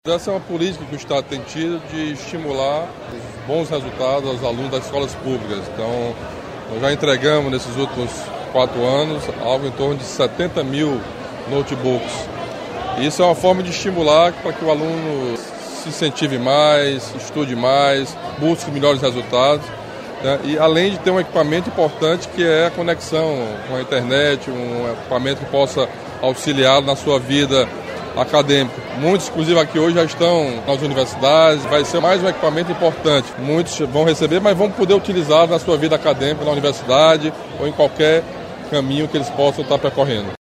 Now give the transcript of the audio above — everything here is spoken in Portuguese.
Essa é uma política que o Estado tem tido de estimular os bons resultados aos alunos das escolas públicas. Então, nós já entregamos nesses últimos 4 anos algo em torno de 70 mil notebooks. Isso é uma forma de estimular para que o aluno se incentive mais, estude mais, busque melhores resultados, né? E além de ter um equipamento importante que é a conexão com a internet, um equipamento que possa auxiliá-lo na sua vida acadêmica. Muitos, inclusive aqui hoje, já estão nas universidades, vai ser mais um equipamento importante. Muitos vão receber, mas vão poder utilizar na sua vida acadêmica, na universidade ou em qualquer caminho que eles possam estar percorrendo.